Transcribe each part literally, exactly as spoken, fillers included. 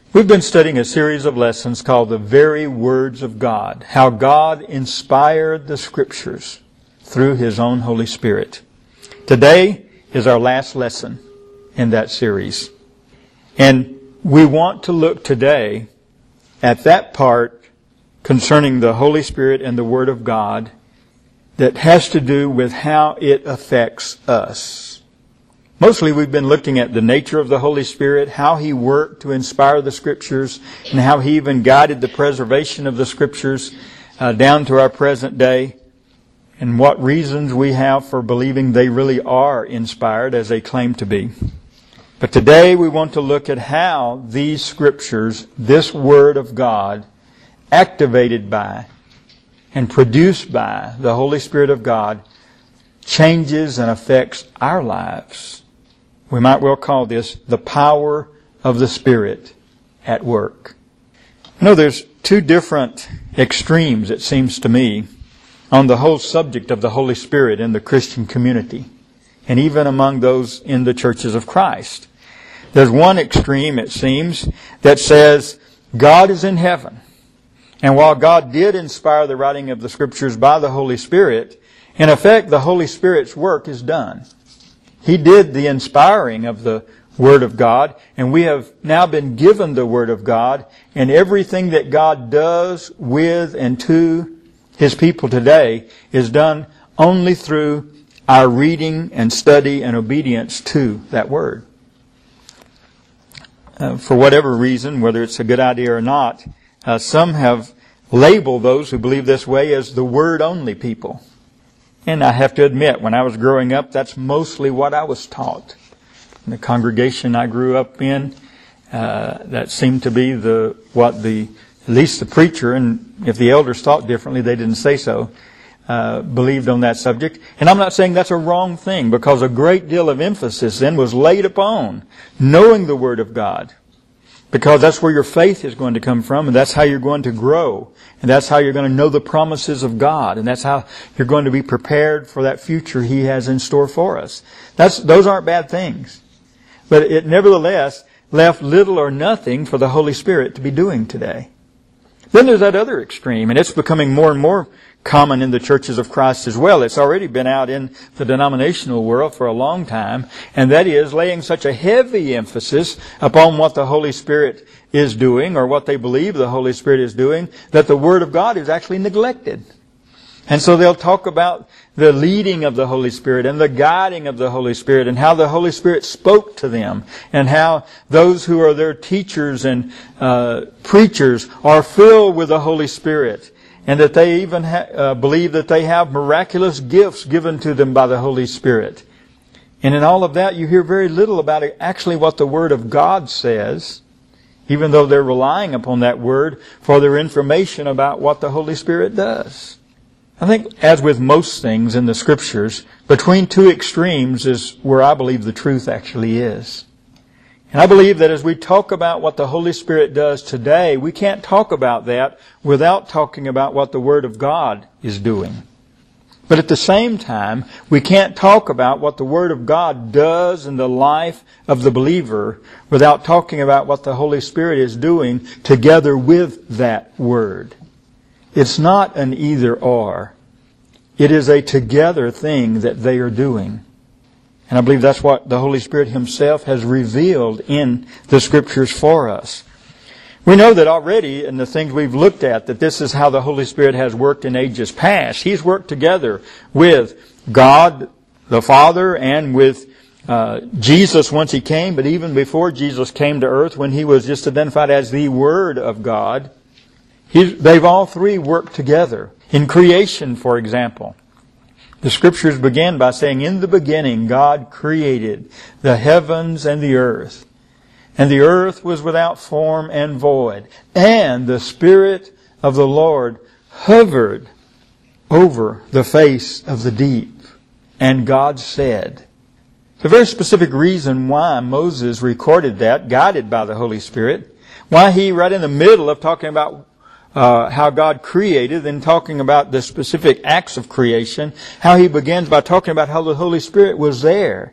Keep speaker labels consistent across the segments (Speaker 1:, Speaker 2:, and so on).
Speaker 1: We've been studying a series of lessons called The Very Words of God, how God inspired the Scriptures through His own Holy Spirit. Today is our last lesson in that series. And we want to look today at that part concerning the Holy Spirit and the Word of God that has to do with how it affects us. Mostly we've been looking at the nature of the Holy Spirit, how He worked to inspire the Scriptures, and how He even guided the preservation of the Scriptures uh, down to our present day, and what reasons we have for believing they really are inspired as they claim to be. But today we want to look at how these Scriptures, this Word of God, activated by and produced by the Holy Spirit of God, changes and affects our lives. We might well call this the power of the Spirit at work. You know, there's two different extremes, it seems to me, on the whole subject of the Holy Spirit in the Christian community, and even among those in the churches of Christ. There's one extreme, it seems, that says God is in heaven. And while God did inspire the writing of the Scriptures by the Holy Spirit, in effect, the Holy Spirit's work is done. He did the inspiring of the Word of God, and we have now been given the Word of God, and everything that God does with and to His people today is done only through our reading and study and obedience to that Word. Uh, for whatever reason, whether it's a good idea or not, uh, some have labeled those who believe this way as the Word-only people. And I have to admit, when I was growing up, that's mostly what I was taught. In the congregation I grew up in, uh, that seemed to be the what the at least the preacher, and if the elders thought differently, they didn't say so, uh, believed on that subject. And I'm not saying that's a wrong thing, because a great deal of emphasis then was laid upon knowing the Word of God. Because that's where your faith is going to come from, and that's how you're going to grow. And that's how you're going to know the promises of God. And that's how you're going to be prepared for that future He has in store for us. That's, those aren't bad things. But it nevertheless left little or nothing for the Holy Spirit to be doing today. Then there's that other extreme, and it's becoming more and more common in the churches of Christ as well. It's already been out in the denominational world for a long time, and that is laying such a heavy emphasis upon what the Holy Spirit is doing, or what they believe the Holy Spirit is doing, that the Word of God is actually neglected. And so they'll talk about the leading of the Holy Spirit and the guiding of the Holy Spirit, and how the Holy Spirit spoke to them, and how those who are their teachers and uh, preachers are filled with the Holy Spirit, and that they even ha- uh, believe that they have miraculous gifts given to them by the Holy Spirit. And in all of that, you hear very little about it, actually what the Word of God says, even though they're relying upon that Word for their information about what the Holy Spirit does. I think, as with most things in the Scriptures, between two extremes is where I believe the truth actually is. And I believe that as we talk about what the Holy Spirit does today, we can't talk about that without talking about what the Word of God is doing. But at the same time, we can't talk about what the Word of God does in the life of the believer without talking about what the Holy Spirit is doing together with that Word. It's not an either-or. It is a together thing that they are doing. And I believe that's what the Holy Spirit Himself has revealed in the Scriptures for us. We know that already in the things we've looked at, that this is how the Holy Spirit has worked in ages past. He's worked together with God the Father and with uh, Jesus once He came, but even before Jesus came to earth, when He was just identified as the Word of God, He's, they've all three worked together. In creation, for example, the Scriptures begin by saying, "In the beginning God created the heavens and the earth. And the earth was without form and void. And the Spirit of the Lord hovered over the face of the deep. And God said." It's a very specific reason why Moses recorded that, guided by the Holy Spirit. Why he, right in the middle of talking about Uh, how God created, then talking about the specific acts of creation, how He begins by talking about how the Holy Spirit was there.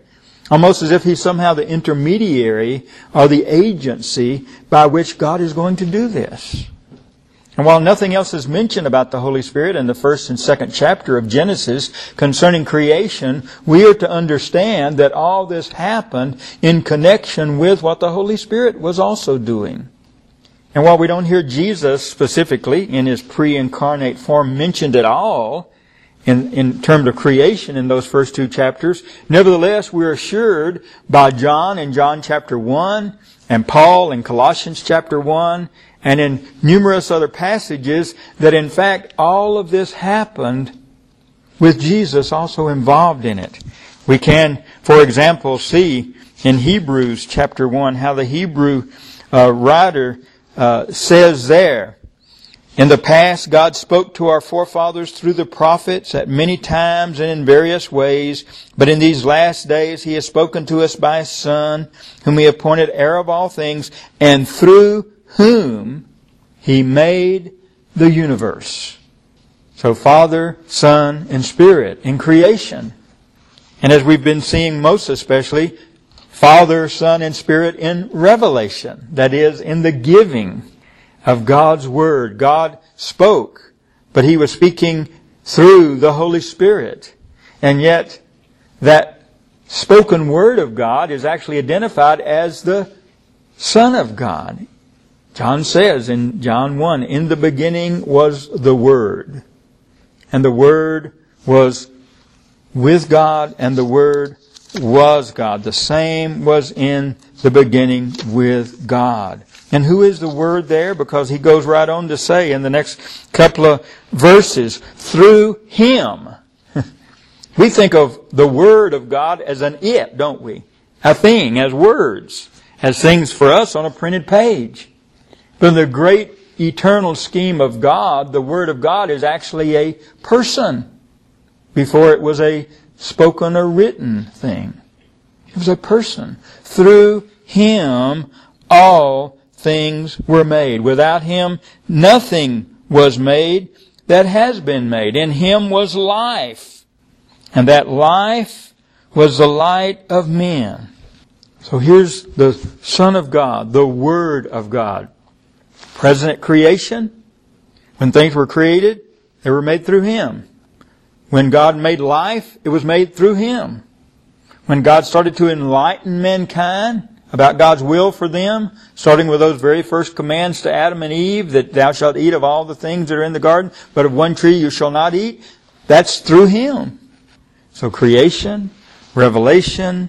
Speaker 1: Almost as if He's somehow the intermediary or the agency by which God is going to do this. And while nothing else is mentioned about the Holy Spirit in the first and second chapter of Genesis concerning creation, we are to understand that all this happened in connection with what the Holy Spirit was also doing. And while we don't hear Jesus specifically in His pre-incarnate form mentioned at all in, in terms of creation in those first two chapters, nevertheless we're assured by John in John chapter one and Paul in Colossians chapter one and in numerous other passages that in fact all of this happened with Jesus also involved in it. We can, for example, see in Hebrews chapter one how the Hebrew uh, writer uh, says there, in the past God spoke to our forefathers through the prophets at many times and in various ways, but in these last days He has spoken to us by His Son, whom He appointed heir of all things, and through whom He made the universe. So Father, Son, and Spirit in creation. And as we've been seeing most especially, Father, Son, and Spirit in revelation. That is, in the giving of God's Word. God spoke, but He was speaking through the Holy Spirit. And yet, that spoken Word of God is actually identified as the Son of God. John says in John one, in the beginning was the Word. And the Word was with God, and the Word was God. The same was in the beginning with God. And who is the Word there? Because he goes right on to say in the next couple of verses, through Him. We think of the Word of God as an it, don't we? A thing, as words, as things for us on a printed page. But in the great eternal scheme of God, the Word of God is actually a person before it was a spoken or written thing. It was a person. Through Him, all things were made. Without Him, nothing was made that has been made. In Him was life, and that life was the light of men. So here's the Son of God, the Word of God. Present at creation, when things were created, they were made through Him. When God made life, it was made through Him. When God started to enlighten mankind about God's will for them, starting with those very first commands to Adam and Eve, that thou shalt eat of all the things that are in the garden, but of one tree you shall not eat, that's through Him. So creation, revelation.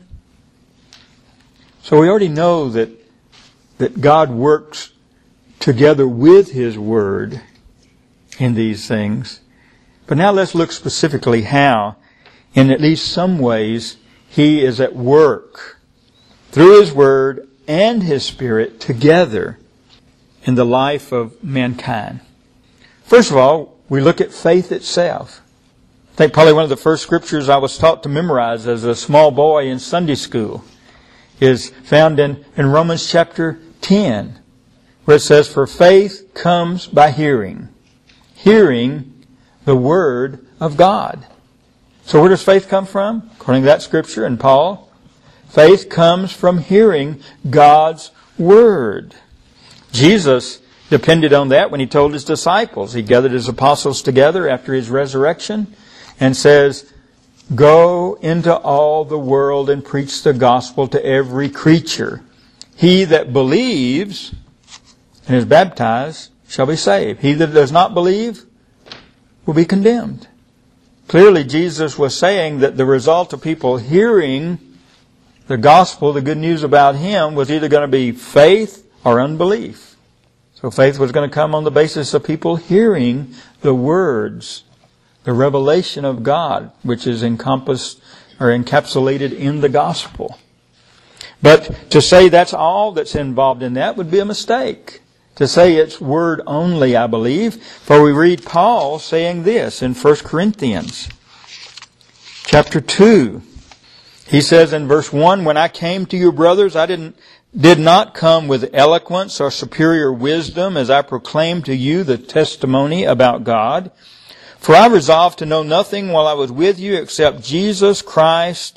Speaker 1: So we already know that, that God works together with His Word in these things. But now let's look specifically how, in at least some ways, He is at work through His Word and His Spirit together in the life of mankind. First of all, we look at faith itself. I think probably one of the first scriptures I was taught to memorize as a small boy in Sunday school is found in, in Romans chapter ten, where it says, for faith comes by hearing. Hearing the Word of God. So where does faith come from? According to that scripture and Paul, faith comes from hearing God's Word. Jesus depended on that when He told His disciples. He gathered His apostles together after His resurrection and says, go into all the world and preach the gospel to every creature. He that believes and is baptized shall be saved. He that does not believe will be condemned. Clearly, Jesus was saying that the result of people hearing the gospel, the good news about Him, was either going to be faith or unbelief. So faith was going to come on the basis of people hearing the words, the revelation of God, which is encompassed or encapsulated in the gospel. But to say that's all that's involved in that would be a mistake. To say it's word only, I believe. For we read Paul saying this in First Corinthians chapter two. He says in verse one, when I came to you, brothers, I didn't, did not come with eloquence or superior wisdom as I proclaimed to you the testimony about God. For I resolved to know nothing while I was with you except Jesus Christ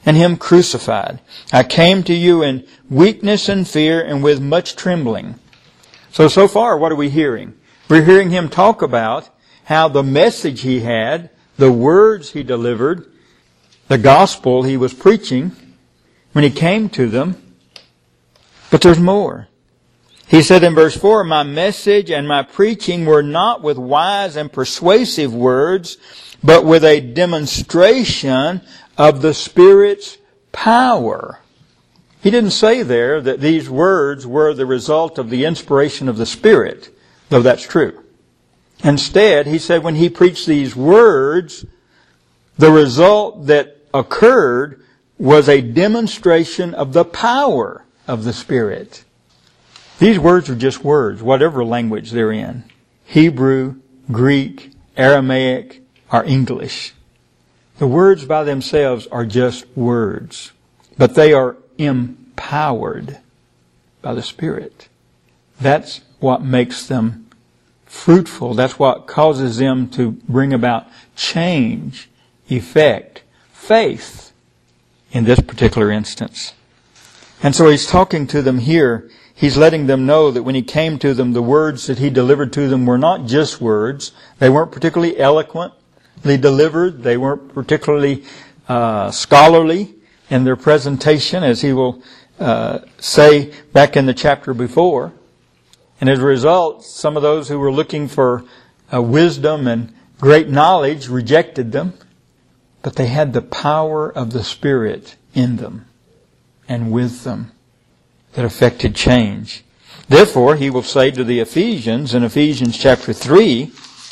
Speaker 1: and Him crucified. I came to you in weakness and fear and with much trembling. So, so far, what are we hearing? We're hearing Him talk about how the message He had, the words He delivered, the gospel He was preaching when He came to them. But there's more. He said in verse four, my message and my preaching were not with wise and persuasive words, but with a demonstration of the Spirit's power. He didn't say there that these words were the result of the inspiration of the Spirit, though that's true. Instead, he said when He preached these words, the result that occurred was a demonstration of the power of the Spirit. These words are just words, whatever language they're in. Hebrew, Greek, Aramaic, or English. The words by themselves are just words, but they are empowered by the Spirit. That's what makes them fruitful. That's what causes them to bring about change, effect, faith in this particular instance. And so He's talking to them here. He's letting them know that when He came to them, the words that He delivered to them were not just words. They weren't particularly eloquently delivered. They weren't particularly uh, scholarly in their presentation, as He will uh, say back in the chapter before. And as a result, some of those who were looking for uh, wisdom and great knowledge rejected them. But they had the power of the Spirit in them and with them that affected change. Therefore, he will say to the Ephesians in Ephesians chapter three,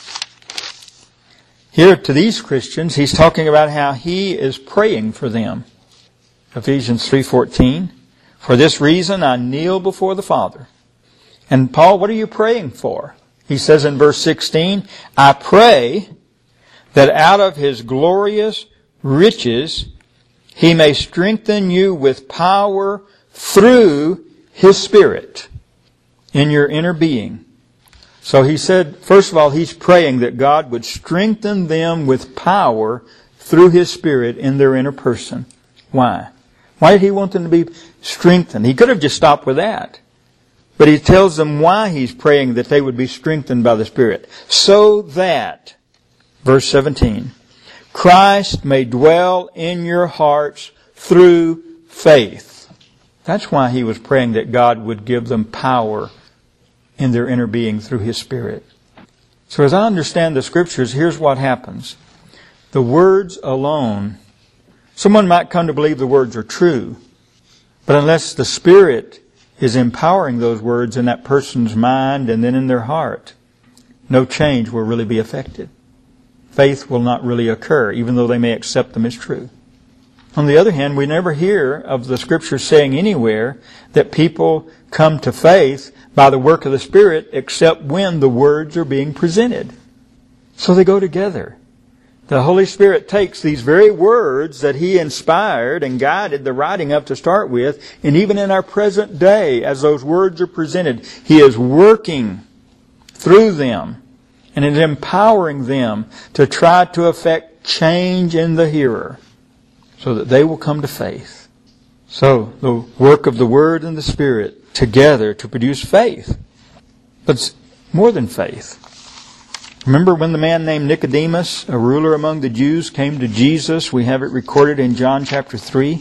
Speaker 1: here to these Christians, he's talking about how he is praying for them. Ephesians three fourteen, for this reason I kneel before the Father. And Paul, what are you praying for? He says in verse sixteen, I pray that out of His glorious riches He may strengthen you with power through His Spirit in your inner being. So he said, first of all, he's praying that God would strengthen them with power through His Spirit in their inner person. Why? Why did He want them to be strengthened? He could have just stopped with that. But he tells them why he's praying that they would be strengthened by the Spirit. So that, verse seventeen, Christ may dwell in your hearts through faith. That's why he was praying that God would give them power in their inner being through His Spirit. So as I understand the Scriptures, here's what happens. The words alone, someone might come to believe the words are true, but unless the Spirit is empowering those words in that person's mind and then in their heart, no change will really be affected. Faith will not really occur, even though they may accept them as true. On the other hand, we never hear of the Scripture saying anywhere that people come to faith by the work of the Spirit except when the words are being presented. So they go together. The Holy Spirit takes these very words that He inspired and guided the writing of to start with, and even in our present day, as those words are presented, He is working through them and is empowering them to try to effect change in the hearer so that they will come to faith. So, the work of the Word and the Spirit together to produce faith. But it's more than faith. Remember when the man named Nicodemus, a ruler among the Jews, came to Jesus? We have it recorded in John chapter three.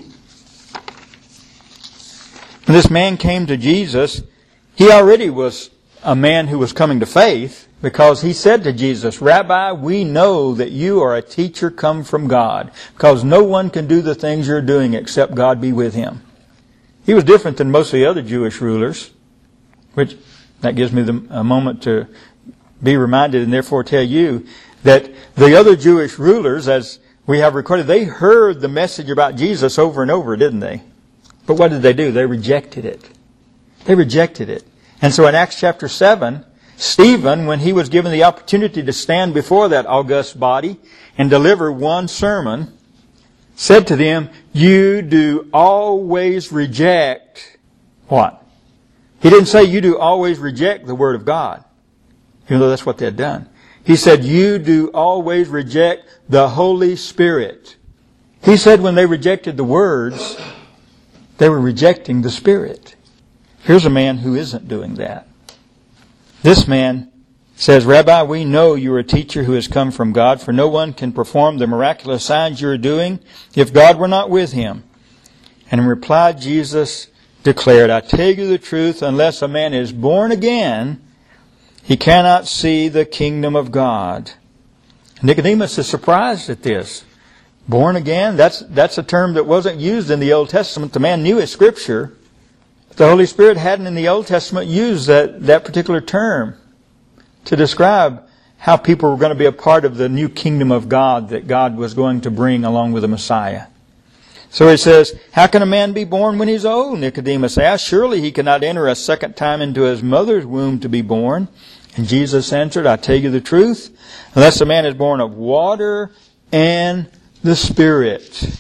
Speaker 1: When this man came to Jesus, he already was a man who was coming to faith, because he said to Jesus, Rabbi, we know that you are a teacher come from God, because no one can do the things you're doing except God be with him. He was different than most of the other Jewish rulers, which that gives me the, a moment to be reminded and therefore tell you that the other Jewish rulers, as we have recorded, they heard the message about Jesus over and over, didn't they? But what did they do? They rejected it. They rejected it. And so in Acts chapter seven, Stephen, when he was given the opportunity to stand before that august body and deliver one sermon, said to them, you do always reject what? He didn't say you do always reject the Word of God, even though that's what they had done. He said, you do always reject the Holy Spirit. He said when they rejected the words, they were rejecting the Spirit. Here's a man who isn't doing that. This man says, Rabbi, we know you are a teacher who has come from God, for no one can perform the miraculous signs you are doing if God were not with him. And in reply, Jesus declared, I tell you the truth, unless a man is born again, he cannot see the kingdom of God. Nicodemus is surprised at this. Born again, that's, that's a term that wasn't used in the Old Testament. The man knew his Scripture. But the Holy Spirit hadn't in the Old Testament used that, that particular term to describe how people were going to be a part of the new kingdom of God that God was going to bring along with the Messiah. So he says, how can a man be born when he's old? Nicodemus asked. Surely he cannot enter a second time into his mother's womb to be born. And Jesus answered, I tell you the truth, unless a man is born of water and the Spirit,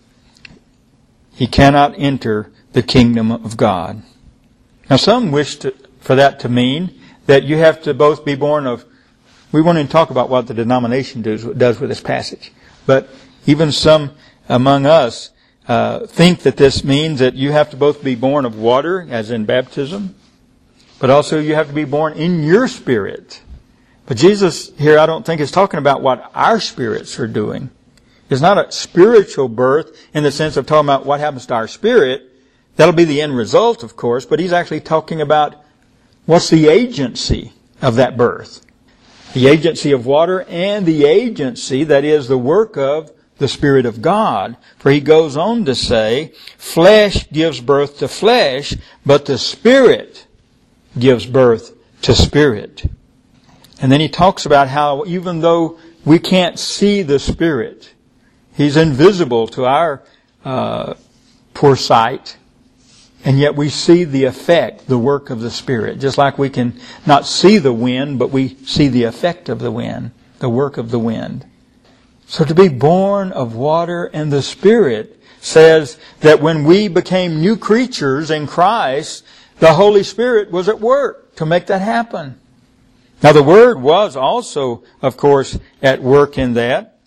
Speaker 1: he cannot enter the kingdom of God. Now some wish to, for that to mean that you have to both be born of, we won't even talk about what the denomination does, does with this passage, but even some among us uh, think that this means that you have to both be born of water, as in baptism, but also you have to be born in your spirit. But Jesus here, I don't think, is talking about what our spirits are doing. It's not a spiritual birth in the sense of talking about what happens to our spirit. That'll be the end result, of course, but he's actually talking about what's the agency of that birth. The agency of water and the agency that is the work of the Spirit of God. For he goes on to say, flesh gives birth to flesh, but the Spirit gives birth to spirit. And then he talks about how even though we can't see the Spirit, He's invisible to our uh, poor sight, and yet we see the effect, the work of the Spirit. Just like we can not see the wind, but we see the effect of the wind, the work of the wind. So to be born of water and the Spirit says that when we became new creatures in Christ, the Holy Spirit was at work to make that happen. Now the Word was also, of course, at work in that.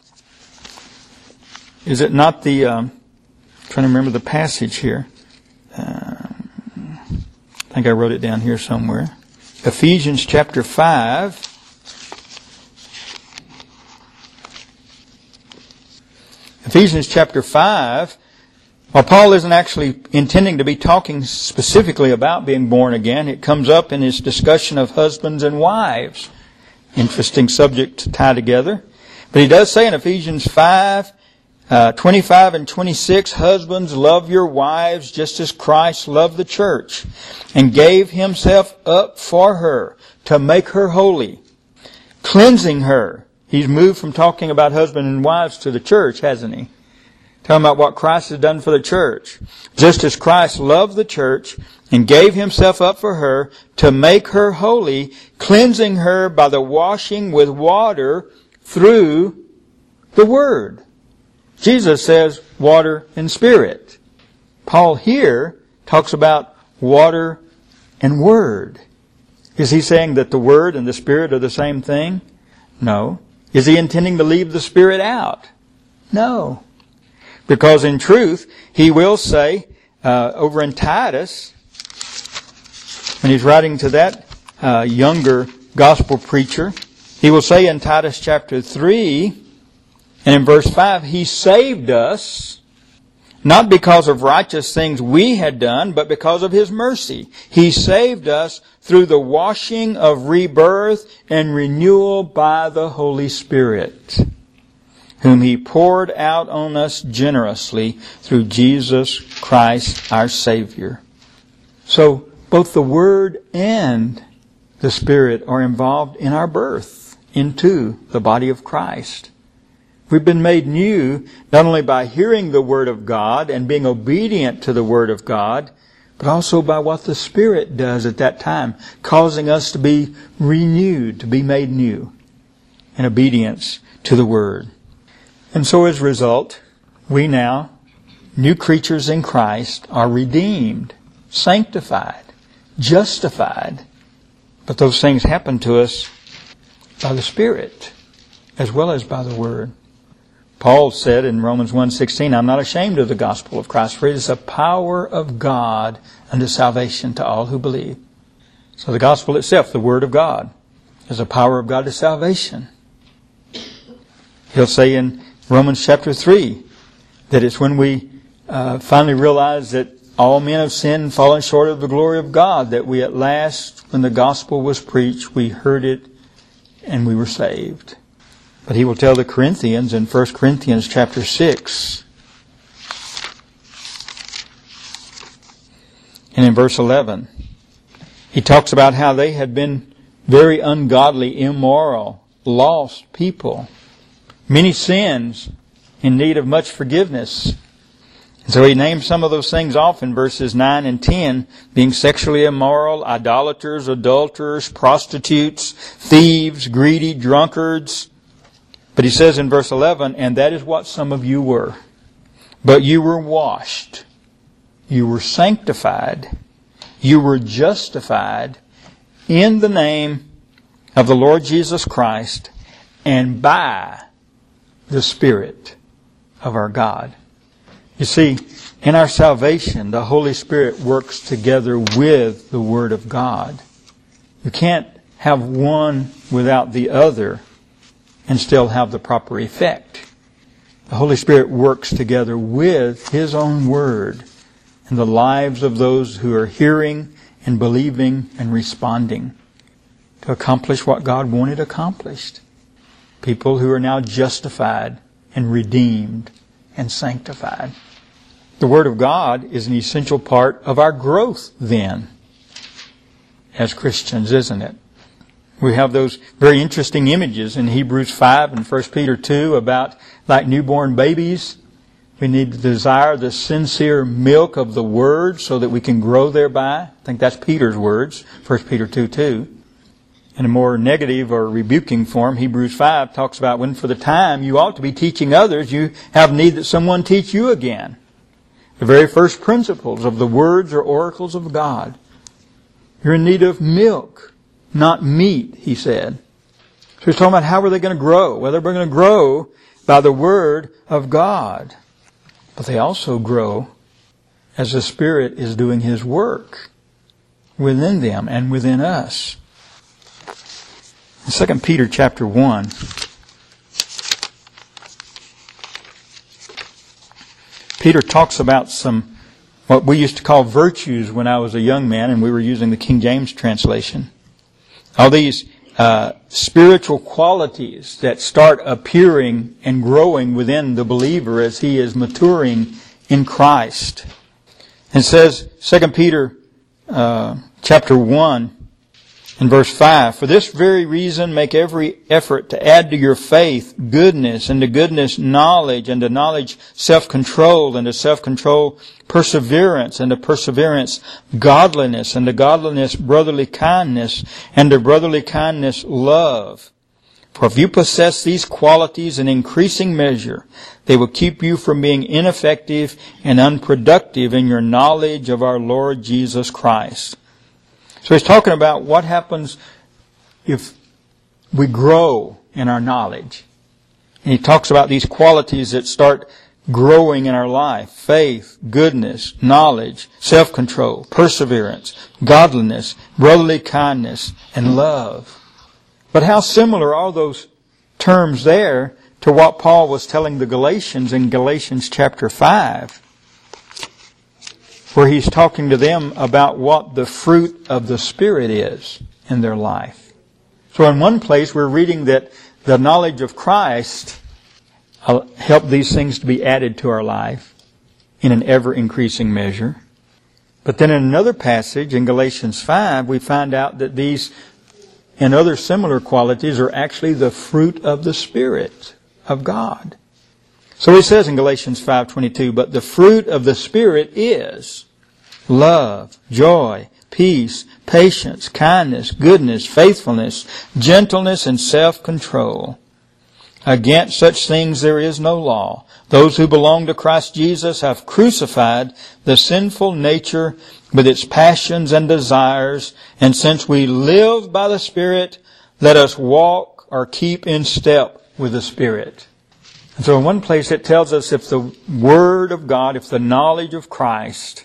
Speaker 1: Is it not the, um, I'm trying to remember the passage here. Uh, I think I wrote it down here somewhere. Ephesians chapter five. Ephesians chapter five. While Paul isn't actually intending to be talking specifically about being born again, it comes up in his discussion of husbands and wives. Interesting subject to tie together. But he does say in Ephesians five, uh, twenty-five and twenty-six, husbands, love your wives just as Christ loved the church and gave himself up for her to make her holy, cleansing her. He's moved from talking about husband and wives to the church, hasn't he? Talking about what Christ has done for the church. Just as Christ loved the church and gave himself up for her to make her holy, cleansing her by the washing with water through the Word. Jesus says water and Spirit. Paul here talks about water and Word. Is he saying that the Word and the Spirit are the same thing? No. Is he intending to leave the Spirit out? No. Because in truth, he will say, uh, over in Titus, when he's writing to that uh, younger gospel preacher, he will say in Titus chapter three, and in verse five, He saved us, not because of righteous things we had done, but because of His mercy. He saved us through the washing of rebirth and renewal by the Holy Spirit, whom He poured out on us generously through Jesus Christ our Savior. So both the Word and the Spirit are involved in our birth into the body of Christ. We've been made new not only by hearing the Word of God and being obedient to the Word of God, but also by what the Spirit does at that time, causing us to be renewed, to be made new in obedience to the Word. And so as a result, we now, new creatures in Christ, are redeemed, sanctified, justified. But those things happen to us by the Spirit as well as by the Word. Paul said in Romans one sixteen, I'm not ashamed of the gospel of Christ, for it is the power of God unto salvation to all who believe. So the gospel itself, the Word of God, is the power of God to salvation. He'll say in Romans chapter three that it's when we uh, finally realize that all men have sinned and fallen short of the glory of God, that we at last, when the gospel was preached, we heard it and we were saved. But he will tell the Corinthians in First Corinthians chapter six and in verse eleven, he talks about how they had been very ungodly, immoral, lost people. Many sins in need of much forgiveness. And so he names some of those things off in verses nine and ten, being sexually immoral, idolaters, adulterers, prostitutes, thieves, greedy, drunkards. But he says in verse eleven, and that is what some of you were. But you were washed. You were sanctified. You were justified in the name of the Lord Jesus Christ and by the Spirit of our God. You see, in our salvation, the Holy Spirit works together with the Word of God. You can't have one without the other and still have the proper effect. The Holy Spirit works together with His own Word in the lives of those who are hearing and believing and responding to accomplish what God wanted accomplished. People who are now justified and redeemed and sanctified. The Word of God is an essential part of our growth then as Christians, isn't it? We have those very interesting images in Hebrews five and First Peter two about like newborn babies. We need to desire the sincere milk of the Word so that we can grow thereby. I think that's Peter's words, First Peter two two. In a more negative or rebuking form, Hebrews five talks about when for the time you ought to be teaching others, you have need that someone teach you again. The very first principles of the words or oracles of God. You're in need of milk, not meat, he said. So he's talking about how are they going to grow? Well, they're going to grow by the Word of God. But they also grow as the Spirit is doing His work within them and within us. In Second Peter chapter one, Peter talks about some, what we used to call virtues when I was a young man, and we were using the King James translation. All these uh, spiritual qualities that start appearing and growing within the believer as he is maturing in Christ. And it says, Second Peter uh, chapter one, in verse five, for this very reason make every effort to add to your faith goodness, and to goodness knowledge, and to knowledge self-control, and to self-control perseverance, and to perseverance godliness, and to godliness brotherly kindness, and to brotherly kindness love. For if you possess these qualities in increasing measure, they will keep you from being ineffective and unproductive in your knowledge of our Lord Jesus Christ. So he's talking about what happens if we grow in our knowledge. And he talks about these qualities that start growing in our life. Faith, goodness, knowledge, self-control, perseverance, godliness, brotherly kindness, and love. But how similar are those terms there to what Paul was telling the Galatians in Galatians chapter five? Where he's talking to them about what the fruit of the Spirit is in their life. So in one place we're reading that the knowledge of Christ helped these things to be added to our life in an ever-increasing measure. But then in another passage in Galatians five, we find out that these and other similar qualities are actually the fruit of the Spirit of God. So he says in Galatians five twenty-two, but the fruit of the Spirit is love, joy, peace, patience, kindness, goodness, faithfulness, gentleness, and self-control. Against such things there is no law. Those who belong to Christ Jesus have crucified the sinful nature with its passions and desires, and since we live by the Spirit, let us walk or keep in step with the Spirit. So in one place it tells us if the Word of God, if the knowledge of Christ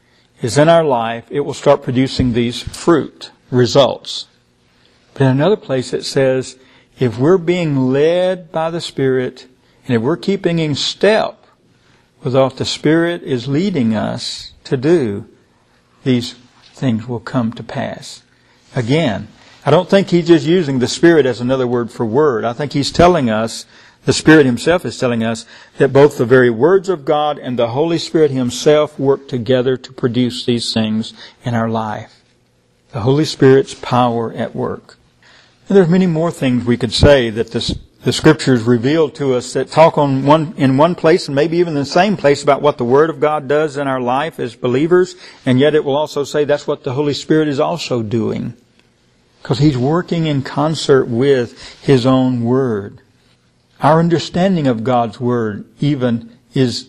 Speaker 1: is in our life, it will start producing these fruit, results. But in another place it says, if we're being led by the Spirit, and if we're keeping in step with what the Spirit is leading us to do, these things will come to pass. Again, I don't think He's just using the Spirit as another word for word. I think He's telling us, the Spirit Himself is telling us, that both the very words of God and the Holy Spirit Himself work together to produce these things in our life. The Holy Spirit's power at work. And there's many more things we could say that this, the Scriptures reveal to us that talk on one, in one place and maybe even the same place about what the Word of God does in our life as believers, and yet it will also say that's what the Holy Spirit is also doing. Because He's working in concert with His own Word. Our understanding of God's Word even is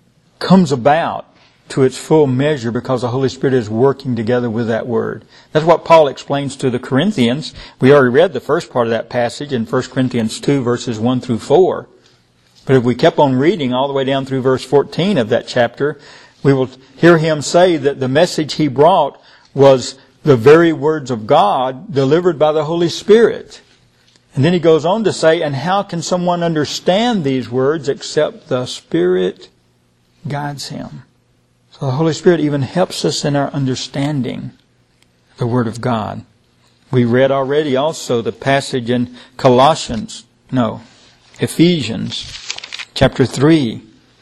Speaker 1: comes about to its full measure because the Holy Spirit is working together with that Word. That's what Paul explains to the Corinthians. We already read the first part of that passage in First Corinthians two, verses one through four. But if we kept on reading all the way down through verse fourteen of that chapter, we will hear him say that the message he brought was the very words of God delivered by the Holy Spirit. And then he goes on to say, and how can someone understand these words except the Spirit guides him? So the Holy Spirit even helps us in our understanding the Word of God. We read already also the passage in Colossians, no, Ephesians chapter three,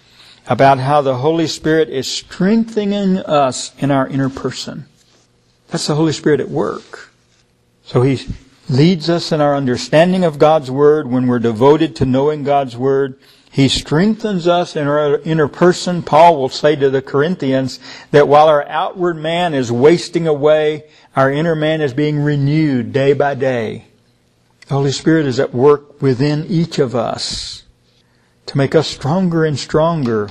Speaker 1: about how the Holy Spirit is strengthening us in our inner person. That's the Holy Spirit at work. So He leads us in our understanding of God's Word when we're devoted to knowing God's Word. He strengthens us in our inner person. Paul will say to the Corinthians that while our outward man is wasting away, our inner man is being renewed day by day. The Holy Spirit is at work within each of us to make us stronger and stronger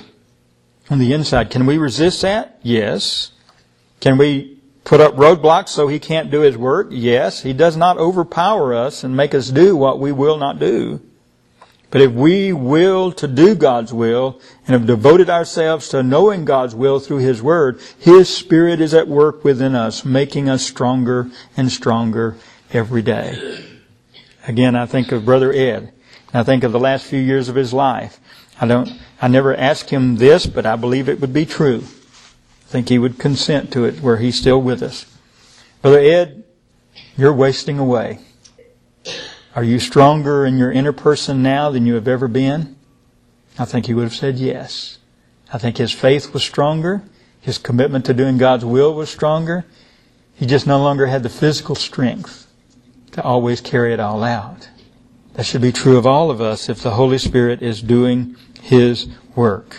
Speaker 1: on the inside. Can we resist that? Yes. Can we put up roadblocks so He can't do His work? Yes. He does not overpower us and make us do what we will not do. But if we will to do God's will and have devoted ourselves to knowing God's will through His Word, His Spirit is at work within us, making us stronger and stronger every day. Again, I think of Brother Ed. I think of the last few years of his life. I don't, I never asked him this, but I believe it would be true. I think he would consent to it where he's still with us. Brother Ed, you're wasting away. Are you stronger in your inner person now than you have ever been? I think he would have said yes. I think his faith was stronger. His commitment to doing God's will was stronger. He just no longer had the physical strength to always carry it all out. That should be true of all of us if the Holy Spirit is doing His work.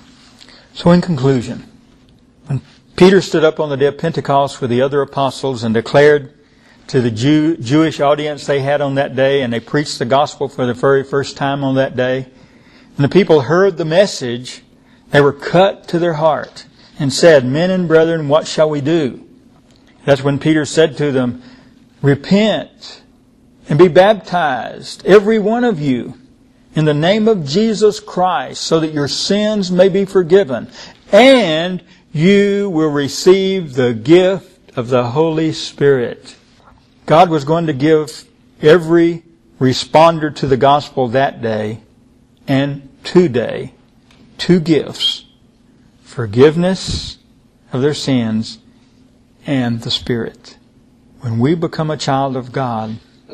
Speaker 1: So in conclusion, when Peter stood up on the day of Pentecost with the other apostles and declared to the Jew, Jewish audience they had on that day, and they preached the gospel for the very first time on that day, and the people heard the message, they were cut to their heart and said, "Men and brethren, what shall we do?" That's when Peter said to them, "Repent and be baptized, every one of you, in the name of Jesus Christ, so that your sins may be forgiven, and you will receive the gift of the Holy Spirit." God was going to give every responder to the gospel that day and today two gifts: forgiveness of their sins and the Spirit. When we become a child of God,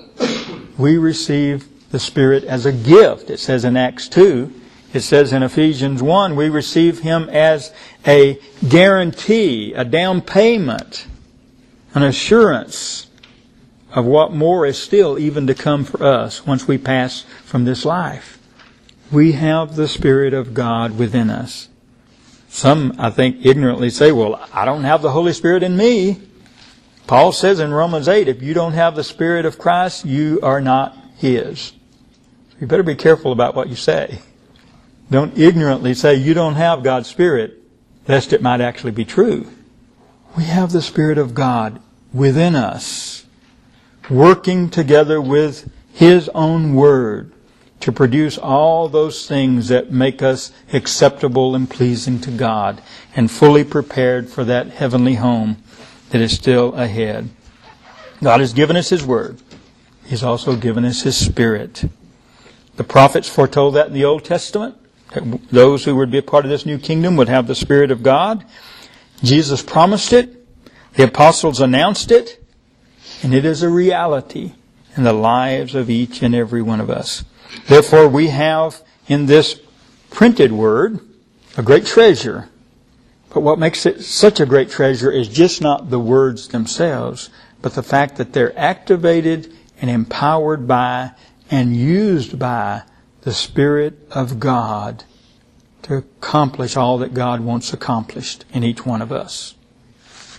Speaker 1: we receive the Spirit as a gift. It says in Acts two, it says in Ephesians one, we receive Him as a guarantee, a down payment, an assurance of what more is still even to come for us once we pass from this life. We have the Spirit of God within us. Some, I think, ignorantly say, well, I don't have the Holy Spirit in me. Paul says in Romans eight, if you don't have the Spirit of Christ, you are not His. You better be careful about what you say. Don't ignorantly say you don't have God's Spirit, lest it might actually be true. We have the Spirit of God within us, working together with His own Word to produce all those things that make us acceptable and pleasing to God and fully prepared for that heavenly home that is still ahead. God has given us His Word. He's also given us His Spirit. The prophets foretold that in the Old Testament. That those who would be a part of this new kingdom would have the Spirit of God. Jesus promised it. The apostles announced it. And it is a reality in the lives of each and every one of us. Therefore, we have in this printed Word a great treasure. But what makes it such a great treasure is just not the words themselves, but the fact that they're activated and empowered by and used by the Spirit of God to accomplish all that God wants accomplished in each one of us.